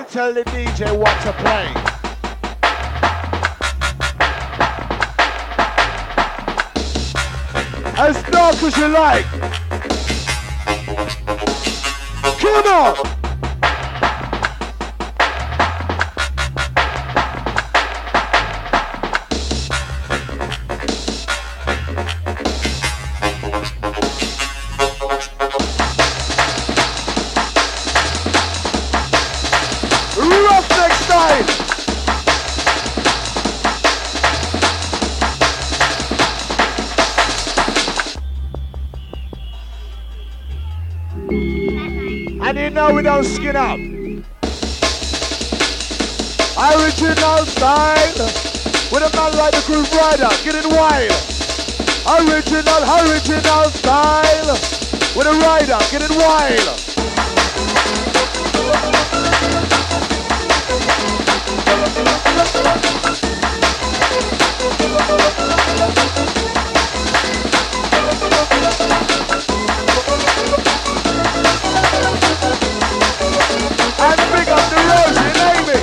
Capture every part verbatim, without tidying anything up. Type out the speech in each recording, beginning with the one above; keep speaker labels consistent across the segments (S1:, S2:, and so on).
S1: tell the D J what to play. As dark as you like. Come on! Roughneck style! And you know we don't skin up. Original style. With a man like the Groove Rider, getting wild. Original, original style. With a rider, getting wild. And big up the Rosie, Amy.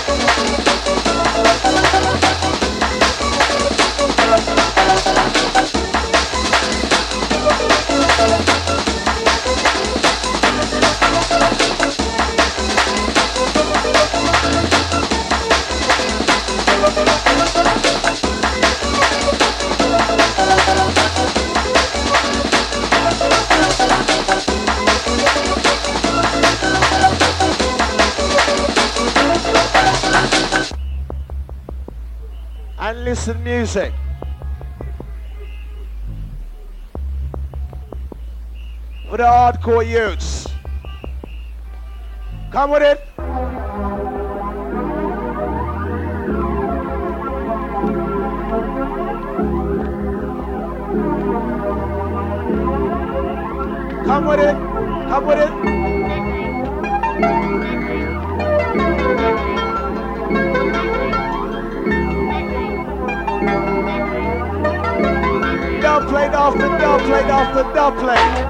S1: And listen music. For the hardcore youths. Come with it. Come with it. Come with it. Dub plate after dub plate after dub plate.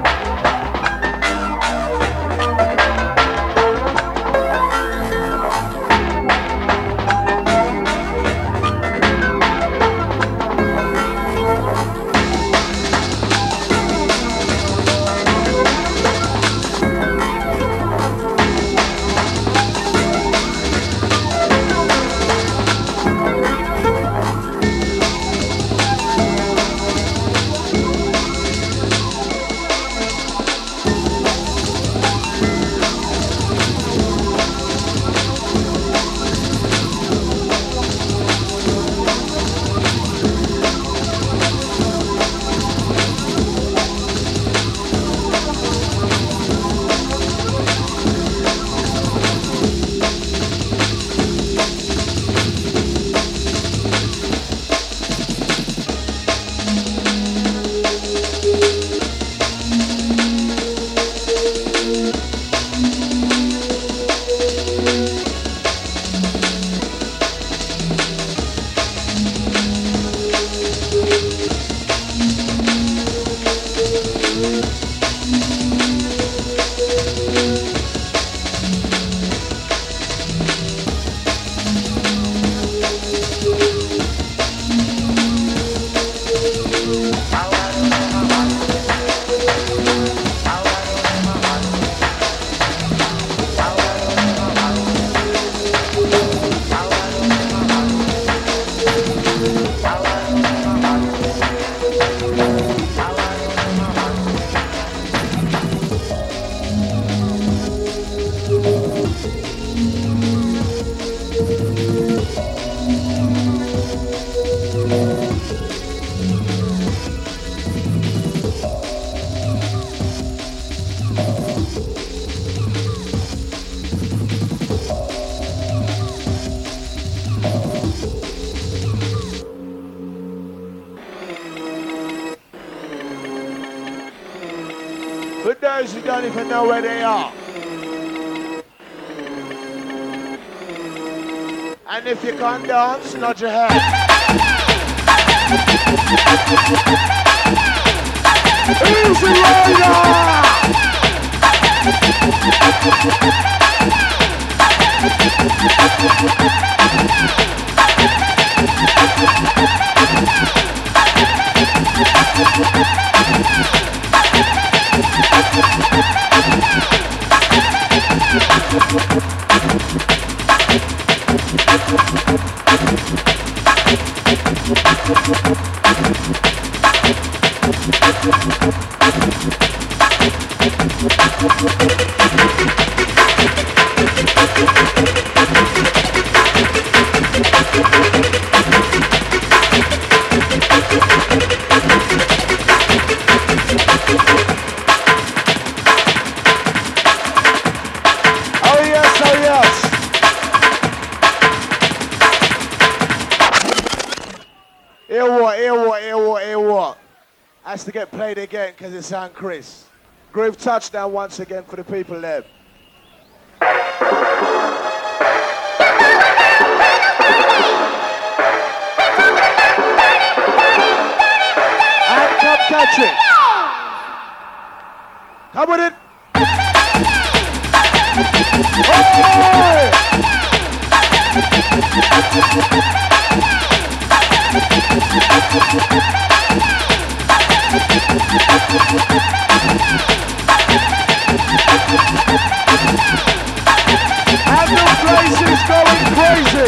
S1: For those who don't even know where they are. And if you can't dance, nod your head. Easy rider! has to get played again because it's on Chris. Groove touchdown once again for the people there. And come catch it. Come with it. Oh! And the place is going crazy.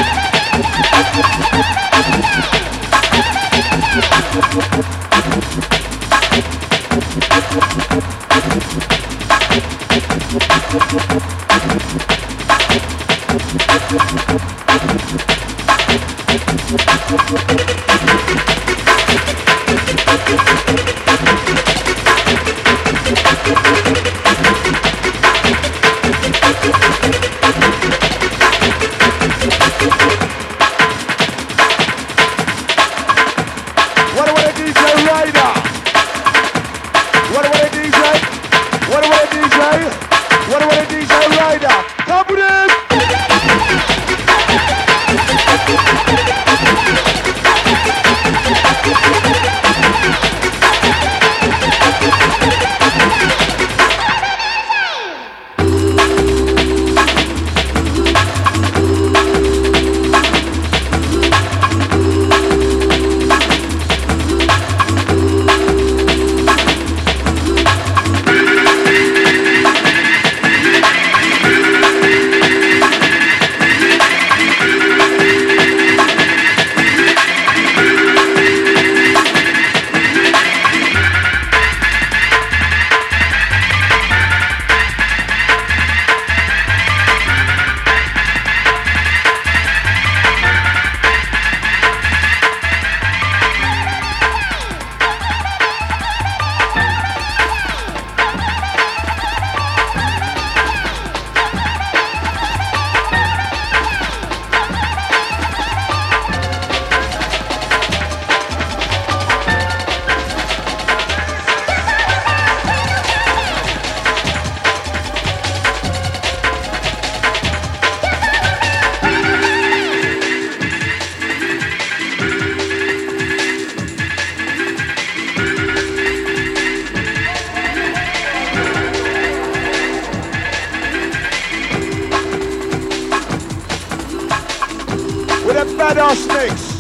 S1: Badass mix.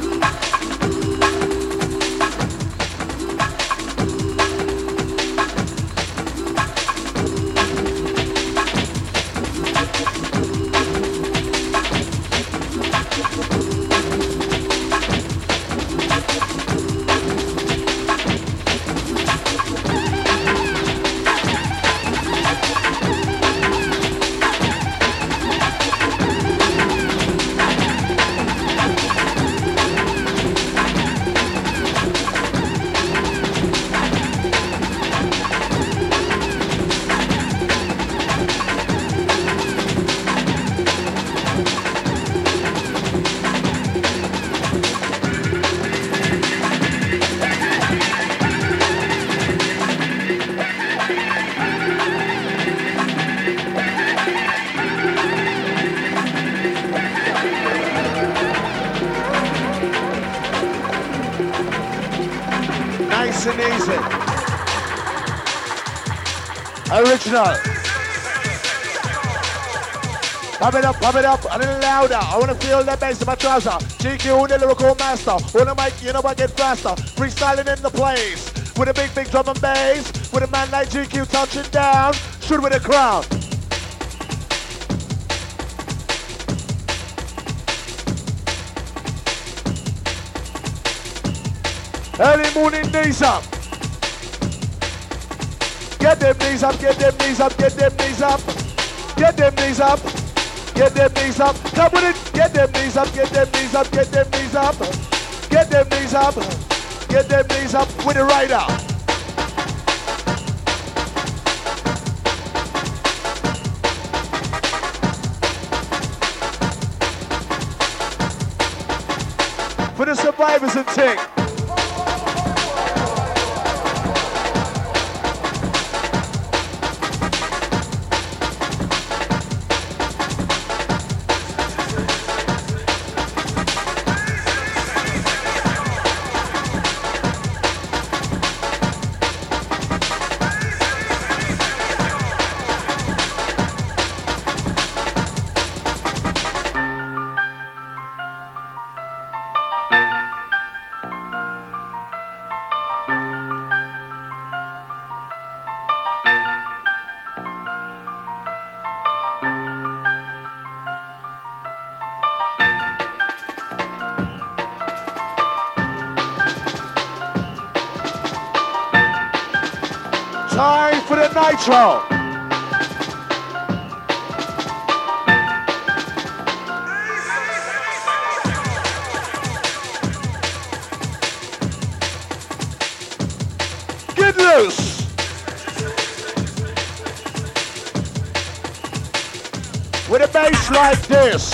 S1: Original. Pump it up, pump it up, a little louder. I want to feel the bass in my trouser. G Q, the lyrical master. On the mic, you know I get faster. Freestyling in the place. With a big, big drum and bass. With a man like G Q touching down. Shoot with a crowd. Early morning knees up. Get them knees up, get them knees up, get them knees up. Get them knees up, get them knees up. Come with it. Get them knees up, get them knees up, get them knees up. Get them knees up, get them knees up with the rider. For the survivors and ting. Nitro. Get loose. With a bass like this.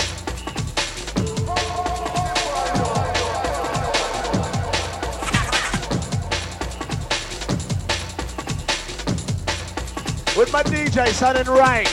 S1: With my D J, Sun and Rain.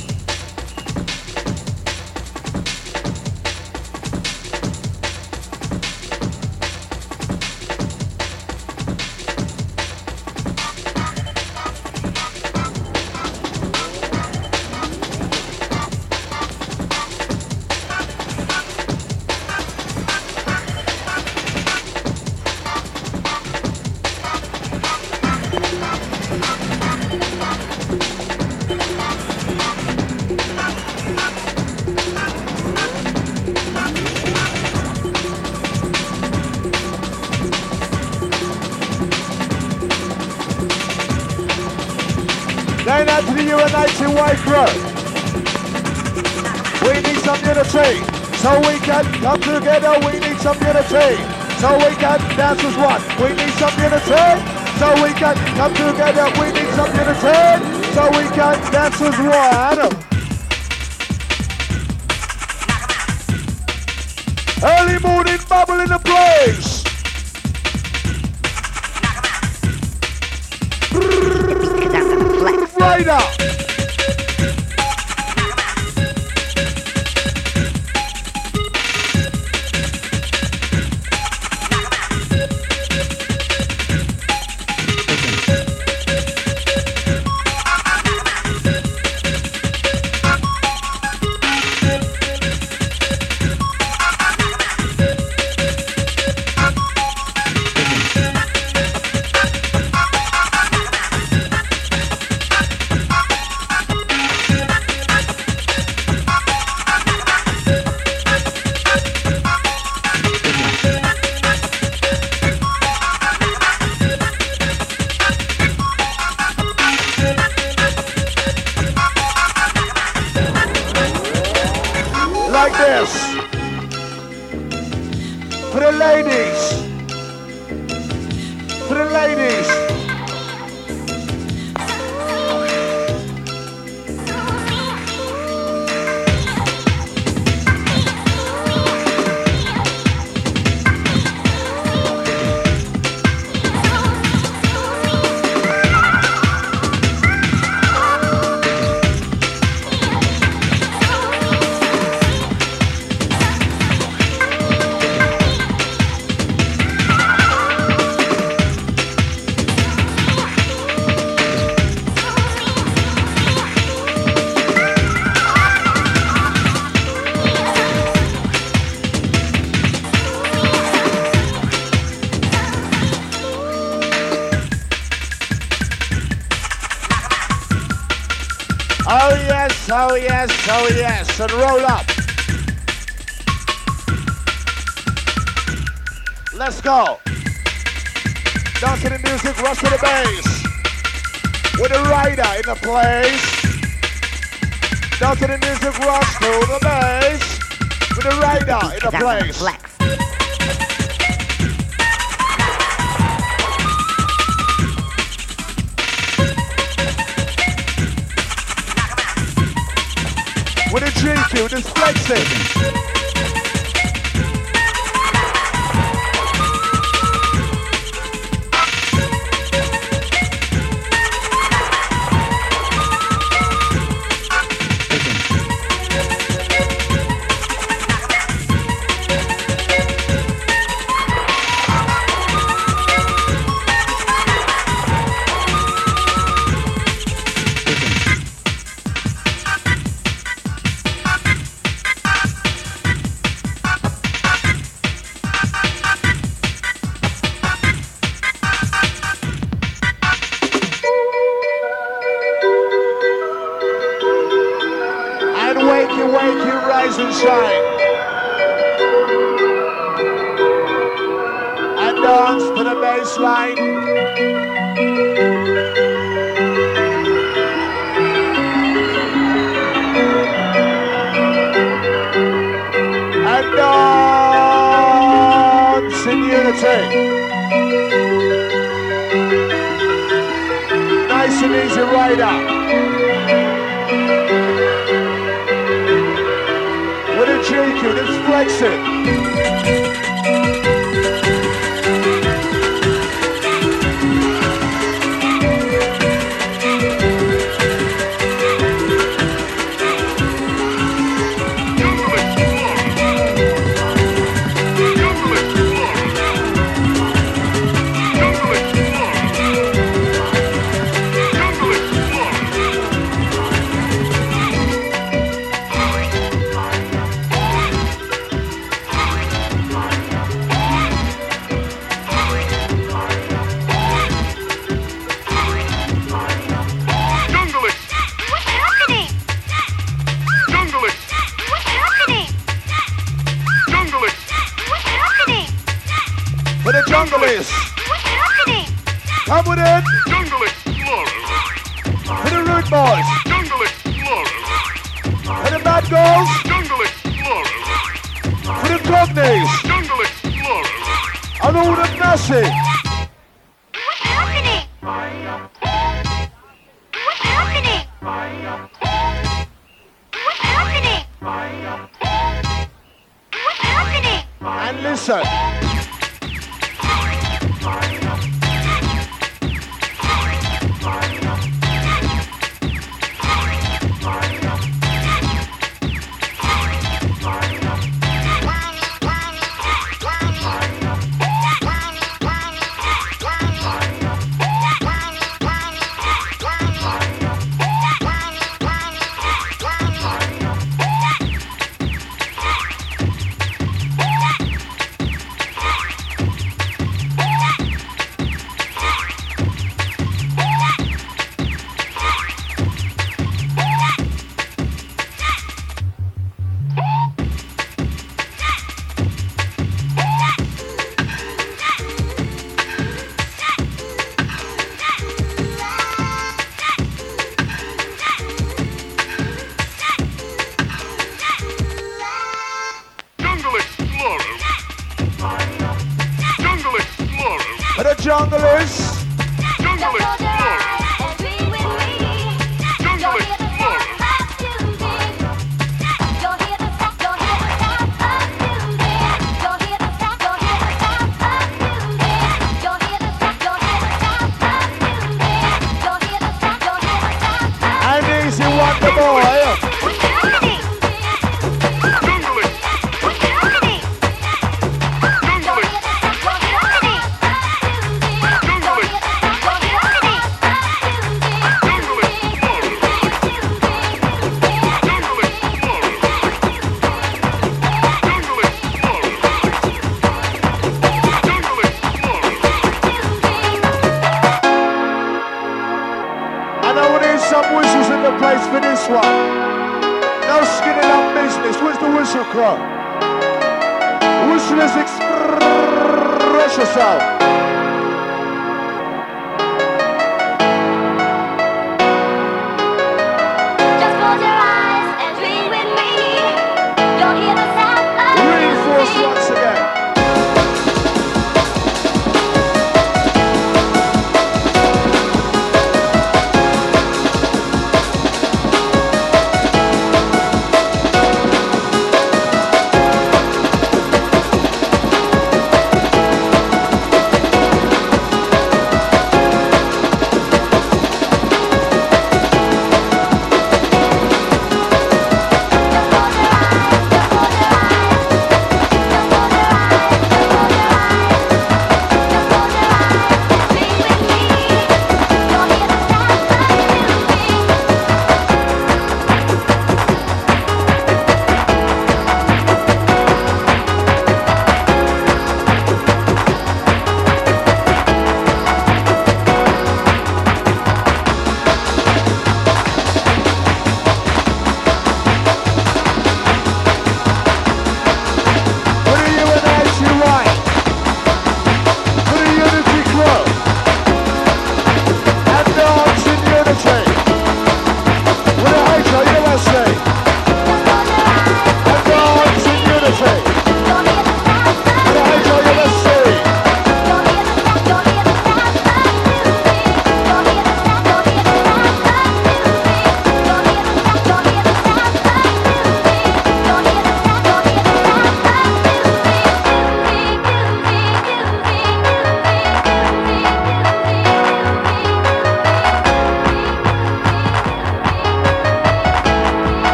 S1: Going out to the United White Crew. We need some unity, so we can come together. We need some unity, so we can dance as one. We need some unity, so we can come together. We need some unity, so we can dance as one. Early morning bubble in the place. Right up. Like this. For the ladies. For the ladies. Oh yes, oh yes, oh yes, and roll up. Let's go. Down to the music, rush to the bass. With a rider in the place. Down to the music, rush to the bass. With a rider in the place. With a G Q, just flex it. And shine and dance to the bass line. rider. With a J Q, let's flex it. Come with it. Jungle Explorer. For the Root Boys. Jungle Explorer. For the Bad Girls. Jungle Explorer. For the Cognates. Jungle Explorer. And all the Massive.
S2: What's happening? What's happening? What's happening? What's happening?
S1: And listen.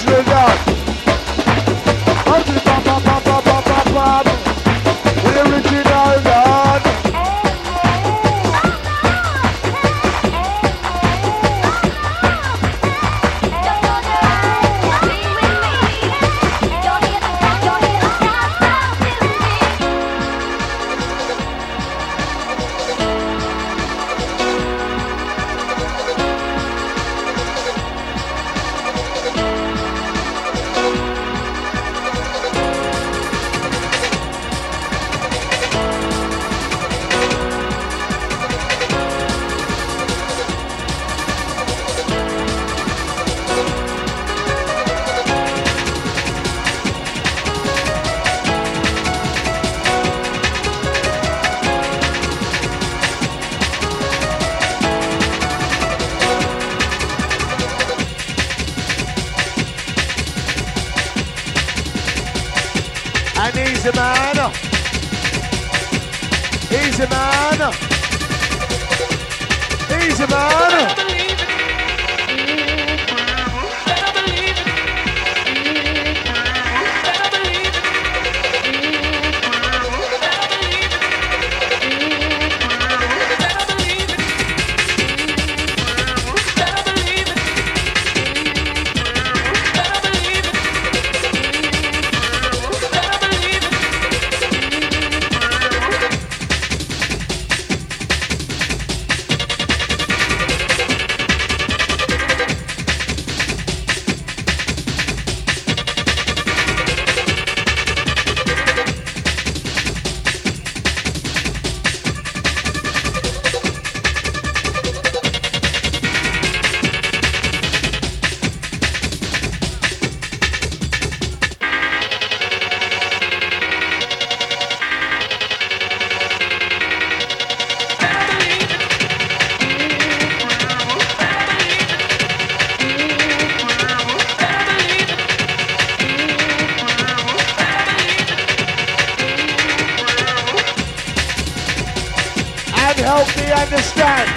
S1: original dance. Up to the pop, pop, pop, pop, pop, pop, pop. With the original dance. And easy man, easy man, easy man. Help me understand.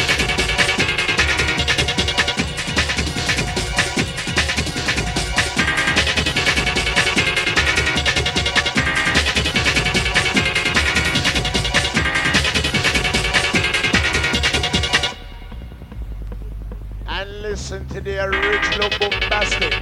S1: And listen to the original bombastic.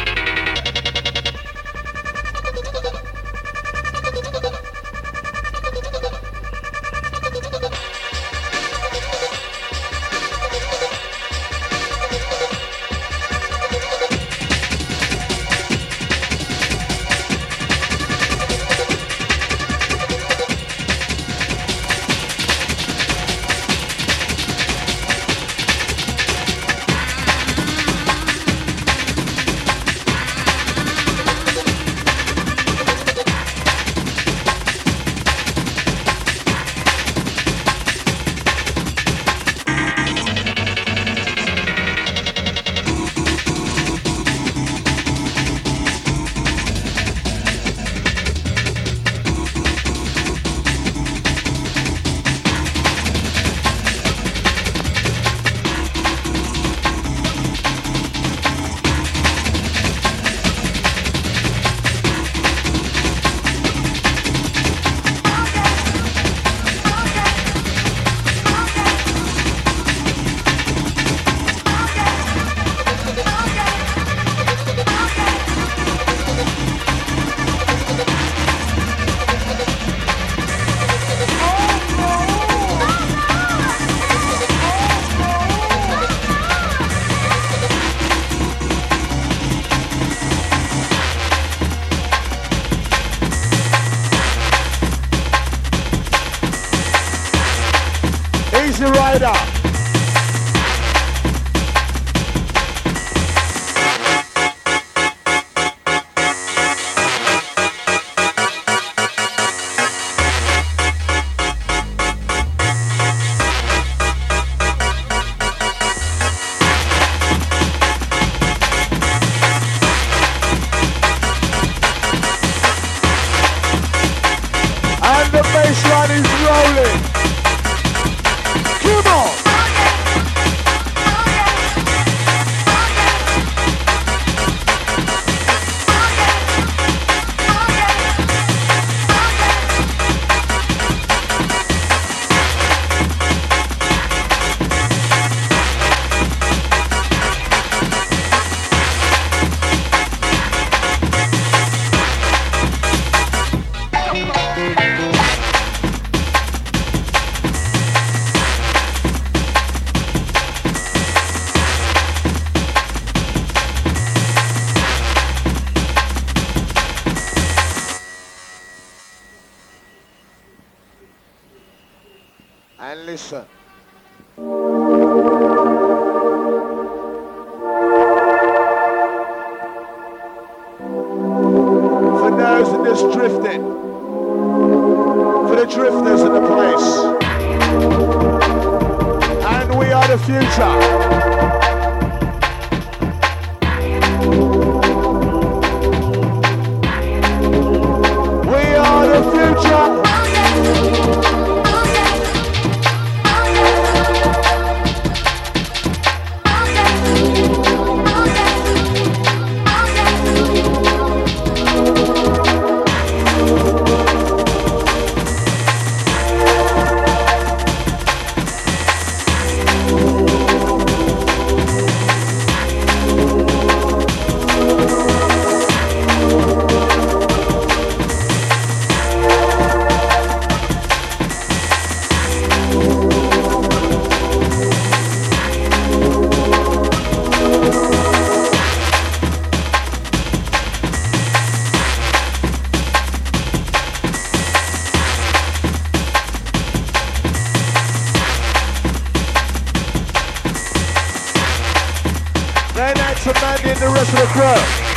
S1: Easy Rider. And the bassline is rolling. Come on. And listen. For those that just drifting, for the drifters in the place, and we are the future. We are the future. They're not demanding the rest of the crowd.